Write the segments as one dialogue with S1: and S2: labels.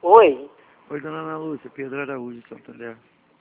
S1: Oi,
S2: Oi, dona Ana Lúcia, Pedro Araújo, Santander.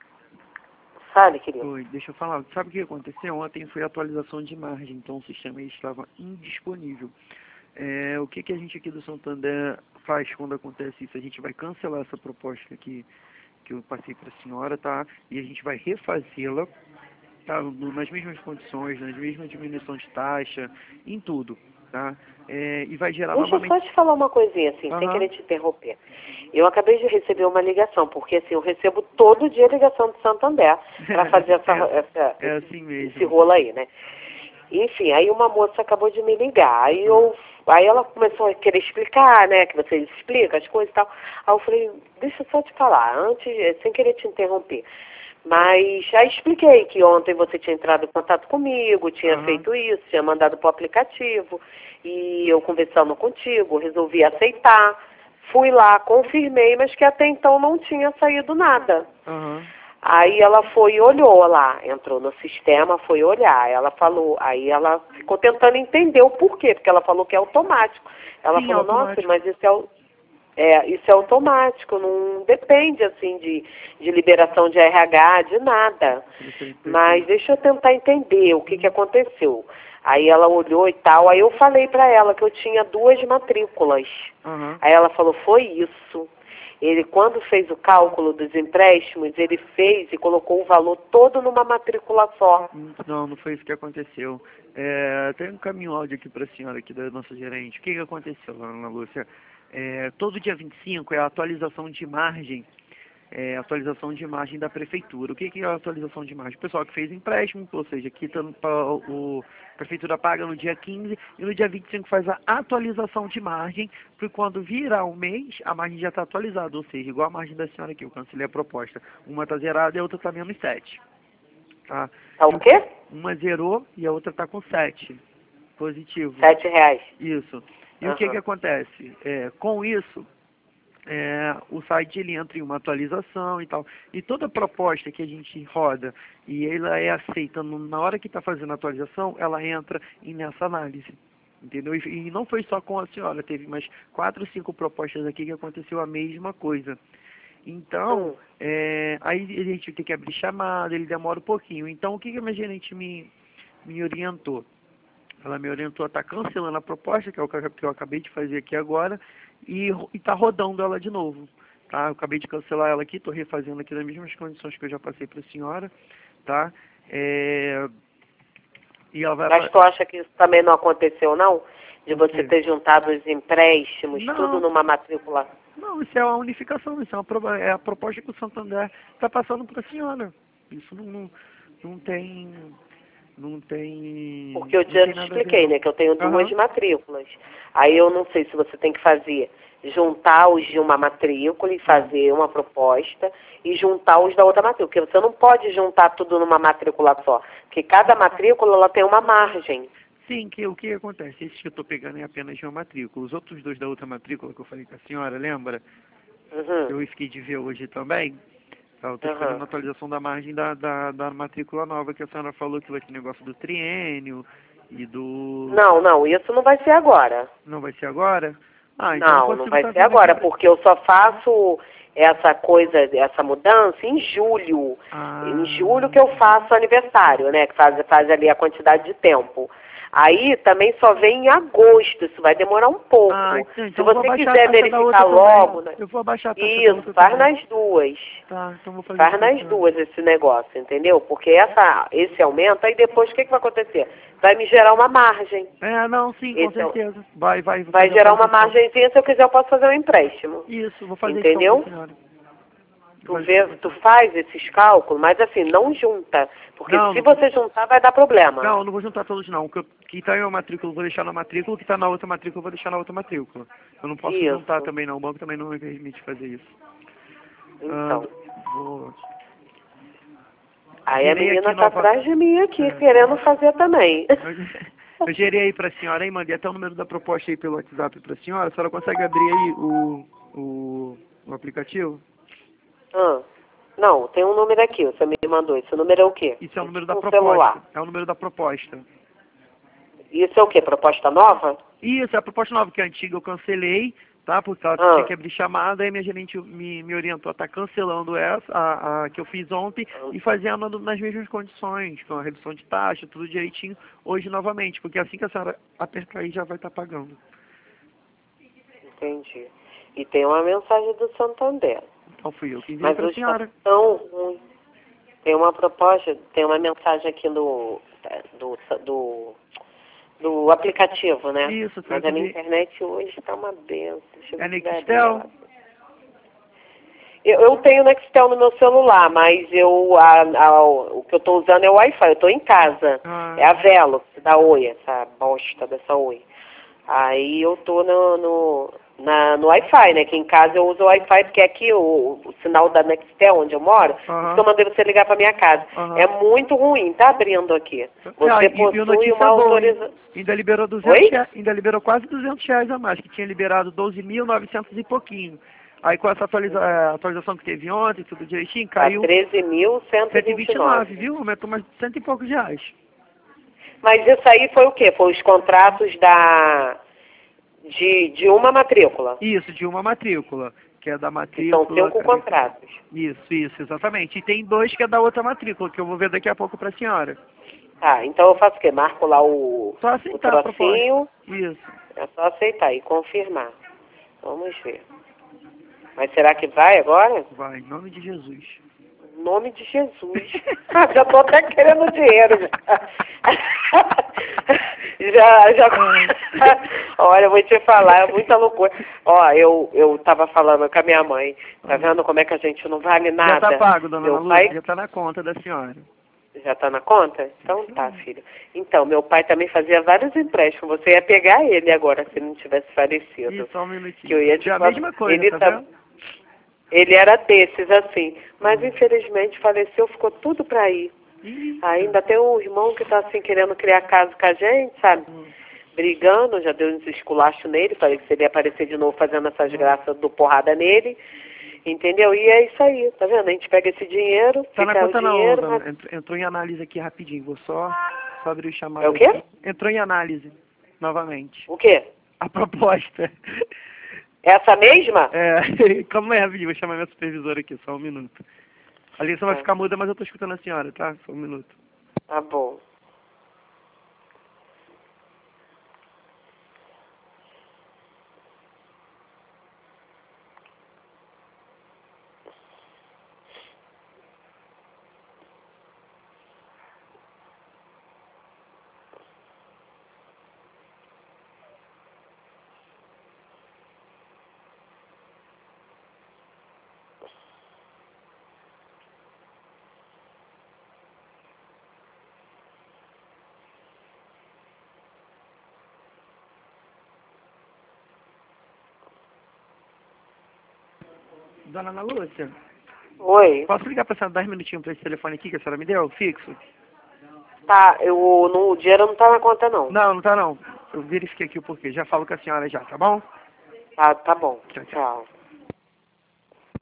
S1: fale, querido.
S2: Oi, deixa eu falar. Sabe o que aconteceu? Ontem foi a atualização de margem, então o sistema estava indisponível. O que a gente aqui do Santander faz quando acontece isso? A gente vai cancelar essa proposta aqui que eu passei para a senhora, tá? E a gente vai refazê-la, tá? Nas mesmas condições, nas mesmas diminuição de taxa, em tudo, tá? E vai gerar
S1: Deixa eu
S2: novamente...
S1: só te falar uma coisinha, assim, sem
S2: Aham.
S1: querer te interromper. Eu acabei de receber uma ligação, porque assim, eu recebo todo dia ligação de Santander para fazer
S2: É assim
S1: esse
S2: mesmo.
S1: rolo aí, né? Enfim, aí uma moça acabou de me ligar. Aí ela começou a querer explicar, né? Que vocês explicam as coisas e tal. Aí eu falei, deixa eu só te falar, antes, sem querer te interromper. Mas já expliquei que ontem você tinha entrado em contato comigo, tinha
S2: Aham.
S1: feito isso, tinha mandado para o aplicativo, e eu conversando contigo, resolvi aceitar. Fui lá, confirmei, mas que até então não tinha saído nada.
S2: Aham.
S1: Aí ela foi e olhou lá, entrou no sistema, foi olhar. Ela falou, aí ela ficou tentando entender o porquê, porque ela falou que é automático. Ela
S2: Sim, é
S1: falou, nossa,
S2: automático.
S1: mas isso é automático, não depende assim de liberação de RH, de nada. Mas
S2: Perfeito.
S1: deixa eu tentar entender o que aconteceu. Aí ela olhou e tal, aí eu falei para ela que eu tinha 2 matrículas.
S2: Aham.
S1: Aí ela falou, foi isso. Ele, quando fez o cálculo dos empréstimos, ele fez e colocou o valor todo numa matrícula só.
S2: Não, não foi isso que aconteceu. Tem um caminho áudio aqui para a senhora, aqui da nossa gerente. O que aconteceu, Ana Lúcia? Todo dia 25 é a atualização de margem, atualização de margem da prefeitura. O que é a atualização de margem? O pessoal que fez empréstimo, ou seja, a prefeitura paga no dia 15 e no dia 25 faz a atualização de margem, porque quando virar o mês, a margem já está atualizada, ou seja, igual a margem da senhora aqui, eu cancelei a proposta. Uma está zerada e a outra está menos 7. Tá?
S1: Tá
S2: E
S1: o quê?
S2: uma zerou e a outra está com 7. Positivo.
S1: R$ 7.
S2: Isso. E o que
S1: Aham.
S2: acontece? Com isso, o site ele entra em uma atualização e tal. E toda proposta que a gente roda e ela é aceita na hora que está fazendo a atualização, ela entra nessa análise. Entendeu? E não foi só com a senhora, teve mais 4 ou 5 propostas aqui que aconteceu a mesma coisa. Então,
S1: Hum.
S2: aí a gente tem que abrir chamada, ele demora um pouquinho. Então, o que a minha gerente me orientou? Ela me orientou a estar cancelando a proposta, que é o que eu acabei de fazer aqui agora, e está rodando ela de novo. Tá? Eu acabei de cancelar ela aqui, estou refazendo aqui nas mesmas condições que eu já passei para a senhora. Tá? E ela vai...
S1: Mas tu acha que isso também não aconteceu, não? De
S2: O
S1: você
S2: quê?
S1: ter juntado os empréstimos, tudo
S2: Não,
S1: numa matrícula?
S2: não, isso é uma unificação, isso é a proposta que o Santander está passando para a senhora. Isso não tem...
S1: Porque eu
S2: Não
S1: já
S2: tem
S1: te
S2: nada a ver,
S1: expliquei,
S2: não.
S1: né, que eu tenho 2
S2: Aham.
S1: matrículas. Aí eu não sei se você tem que fazer, juntar os de uma matrícula e
S2: Ah.
S1: fazer uma proposta e juntar os da outra matrícula. Porque você não pode juntar tudo numa matrícula só. Porque cada matrícula ela tem uma margem.
S2: Sim, o que acontece? Esse que eu estou pegando é apenas de uma matrícula. Os outros 2 da outra matrícula que eu falei com a senhora, lembra?
S1: Uhum,
S2: Eu fiquei de ver hoje também. Tá, eu estou
S1: uhum.
S2: esperando a atualização da margem da matrícula nova que a senhora falou, que vai ter negócio do triênio e do...
S1: Não, isso não vai ser agora.
S2: Não vai ser agora? Ah, então eu
S1: Não
S2: consigo
S1: vai
S2: estar
S1: ser
S2: vendo aqui
S1: agora,
S2: pra...
S1: porque eu só faço essa coisa, essa mudança em julho. Em
S2: Ah,
S1: julho que eu faço aniversário, né? Que faz ali a quantidade de tempo. Aí também só vem em agosto, isso vai demorar um pouco. Se
S2: então eu vou
S1: você
S2: abaixar a
S1: quiser
S2: taxa da outra
S1: verificar
S2: também.
S1: logo, né?
S2: Eu vou abaixar a taxa da
S1: Isso,
S2: outra
S1: faz
S2: também.
S1: nas duas.
S2: Tá, então eu vou fazer isso
S1: Faz
S2: pra
S1: nas
S2: senhora.
S1: duas esse negócio, entendeu? Porque esse aumento, aí depois o que vai acontecer? Vai me gerar uma margem.
S2: Não, sim, com
S1: Esse é o-
S2: certeza. Vou
S1: Vai
S2: fazer a
S1: gerar uma
S2: atualização.
S1: margenzinha, se eu quiser eu posso fazer um empréstimo.
S2: Isso, vou fazer isso então pra
S1: Entendeu?
S2: senhora. Vou
S1: Tu
S2: fazer isso
S1: vê,
S2: pra
S1: tu
S2: senhora.
S1: faz esses cálculos, mas assim, não junta. Porque
S2: Não,
S1: se você juntar, vai dar problema.
S2: não vou juntar todos não. Que tá em uma matrícula eu vou deixar na matrícula, o que tá na outra matrícula eu vou deixar na outra matrícula. Eu não posso juntar
S1: Isso.
S2: também não, o banco também não me permite fazer isso. Ah,
S1: Então.
S2: vou...
S1: Aí a
S2: Gerei aqui
S1: menina tá
S2: nova...
S1: atrás de mim aqui,
S2: É.
S1: querendo fazer também.
S2: Eu gerei aí pra senhora aí, mandei até o número da proposta aí pelo WhatsApp pra senhora. A senhora consegue abrir aí o aplicativo?
S1: Ah, não, tem um número aqui, você me mandou. Esse número é o quê?
S2: Isso é o
S1: É
S2: número da
S1: tipo um
S2: proposta.
S1: celular.
S2: É o número da proposta.
S1: Isso é o quê? Proposta nova?
S2: Isso, é a proposta nova, que é antiga eu cancelei, tá? Porque ela
S1: Ah,
S2: tinha que abrir chamada, aí minha gerente me orientou a estar cancelando essa, a que eu fiz ontem, e fazendo nas mesmas condições, com a redução de taxa, tudo direitinho, hoje novamente, porque assim que a senhora apertar aí já vai estar pagando.
S1: entendi. E tem uma mensagem do Santander.
S2: Então fui eu que enviei
S1: Mas
S2: para a
S1: os
S2: senhora.
S1: estão ruins. Tem uma proposta, tem uma mensagem aqui do aplicativo, né?
S2: Isso, foi eu
S1: Mas
S2: que
S1: a minha
S2: enviei.
S1: internet hoje está uma benção. Deixa eu
S2: É
S1: ver se vai abrir
S2: Nextel?
S1: ela. Eu tenho o Nextel no meu celular, mas o que eu estou usando é o Wi-Fi. Eu estou em casa.
S2: Ah,
S1: É a Velox da Oi, essa bosta dessa Oi. Aí eu tô no Wi-Fi, né? Que em casa eu uso o Wi-Fi, porque aqui o sinal da Nextel, onde eu moro, por isso que eu mandei você ligar para minha casa. É muito ruim, tá abrindo aqui. Você
S2: e o
S1: possui
S2: notícia
S1: uma
S2: é boa, hein?
S1: autorização.
S2: Ainda liberou 200
S1: Oi?
S2: reais, ainda liberou quase 200 reais a mais, que tinha liberado 12.900 e pouquinho. Aí com essa atualização que teve ontem, tudo direitinho,
S1: Tá
S2: caiu 129,
S1: 13.129.
S2: viu? Aumentou mais de cento e poucos reais.
S1: Mas isso aí foi o quê? Foi os contratos de uma matrícula,
S2: Isso, de uma matrícula, que é da
S1: que são
S2: matrícula...
S1: 5 contratos.
S2: Isso, exatamente. E tem dois que é da outra matrícula, que eu vou ver daqui a pouco para a senhora.
S1: Tá, então eu faço o quê? Marco lá o
S2: Só aceitar a proposta.
S1: trocinho,
S2: Isso.
S1: é só aceitar e confirmar. Vamos ver. Mas será que vai agora?
S2: Vai, em nome de Jesus.
S1: Em nome de Jesus. Já tô até querendo dinheiro. Já. Olha, eu vou te falar, é muita loucura. Ó, eu tava falando com a minha mãe. Tá vendo como é que a gente não vale nada?
S2: Já tá pago, dona Ana
S1: Meu
S2: Lúcia,
S1: pai
S2: já tá na conta da senhora.
S1: já tá na conta? Então tá, filho. Então, meu pai também fazia vários empréstimos. Você ia pegar ele agora, se não tivesse falecido.
S2: Isso, só um
S1: Que
S2: minutinho.
S1: eu ia te
S2: É a
S1: falar.
S2: mesma coisa,
S1: Ele
S2: tá vendo?
S1: Ele era desses, assim. Mas, infelizmente, faleceu, ficou tudo pra ir. Ainda tem um irmão que tá, assim, querendo criar caso com a gente, sabe? Brigando, já deu uns esculachos nele, falei que se ele aparecer de novo fazendo essas graças, do porrada nele. Entendeu? E é isso aí, tá vendo? A gente pega esse dinheiro,
S2: Tá na
S1: fica o
S2: conta não,
S1: dinheiro,
S2: dona.
S1: mas...
S2: Entrou em análise aqui rapidinho, vou só abrir o chamado
S1: É o quê?
S2: aqui. Entrou em análise, novamente.
S1: O quê?
S2: A proposta.
S1: Essa mesma?
S2: Calma aí, rapidinho, vou chamar minha supervisora aqui, só um minuto. A ligação vai ficar muda, mas eu tô escutando a senhora, tá? Só um minuto.
S1: Tá bom.
S2: Dona Ana Lúcia,
S1: Oi.
S2: posso ligar pra senhora 10 minutinhos pra esse telefone aqui que a senhora me deu, fixo?
S1: Tá, o dinheiro não tá na conta, não.
S2: Não, não tá não. Eu verifiquei aqui o porquê. Já falo com a senhora já, tá bom?
S1: Tá bom.
S2: Tchau, tchau.
S1: Tchau.